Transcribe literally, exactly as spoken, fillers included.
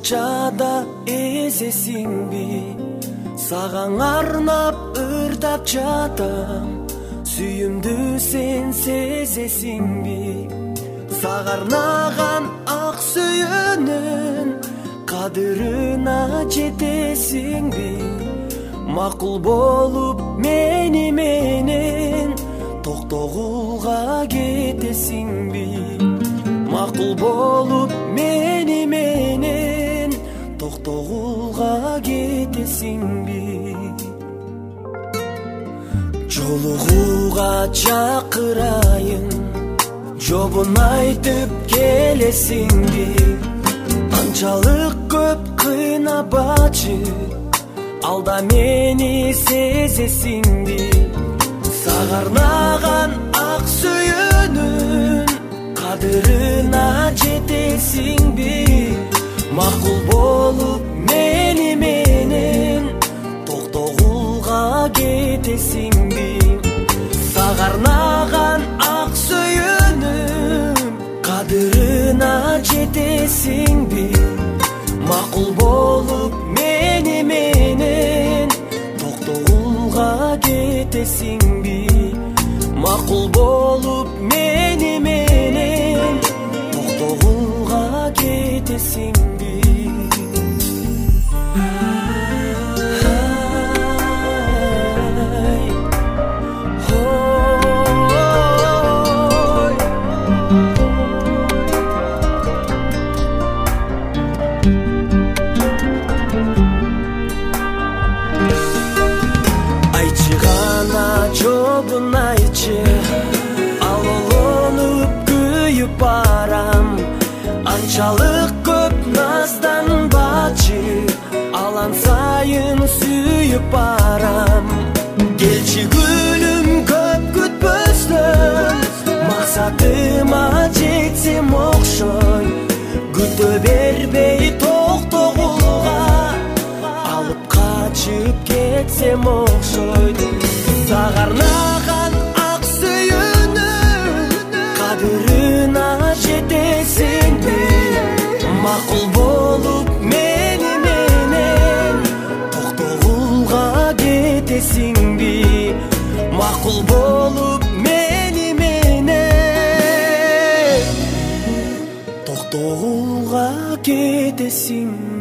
бакчада эзесиңби, сагаң арнап ырдап жатам. Сүйүмдүү сен сезесиңби, сага арнаган ак сүйүүнүн кадырына жетесиңби? Макул болуп мени менен токтогулга кетесиңби? Макул болуп мени менен токтогулга кетесиңби? Жолугууга чакырайын, жобун айтып келесиңби? Анчалык көп кыйнабачы, алда мени сезесиңби? Сага арнаган ак сүйүүнүн кадырына жетесиңби? Макул болуп мени менен токтогулга кетесиңби? Сага арнаган ак сүйүүнүн кадырына жетесиңби? Макул болуп мени менен токтогулга кетесиңби? Макул болуп мени менен токтогулга кетесиңби? Жобун айтчы, ал олонуп күйүп барам. Анчалык көп назданбачы, алан сайын сүйүп барам. Келчи гүлүм көп күтпөстөн, максатыма жетсем окшой. Күтө бербей токтогулга, алып качып кетсем окшойду. Сага арнаган ак сүйүүнүн кадырына жетесиңби? Макул болуп мени менен токтогулга кетесиңби? Макул болуп мени менен токтогулга кетесиңби?